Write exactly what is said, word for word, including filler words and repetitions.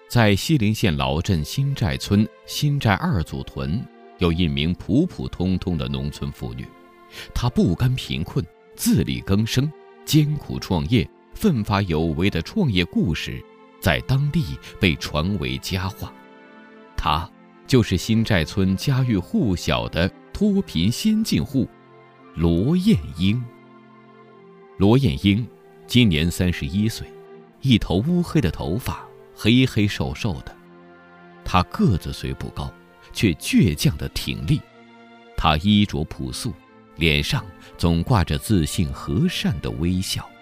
在西陵县老镇新寨村新寨二组屯，有一名普普通通的农村妇女，她不甘贫困，自力更生，艰苦创业，奋发有为的创业故事在当地被传为佳话。她就是新寨村家喻户晓的脱贫先进户罗艳英。罗艳英今年三十一岁，一头乌黑的头发，黑黑瘦瘦的。她个子虽不高，却倔强的挺立。她衣着朴素，脸上总挂着自信和善的微笑。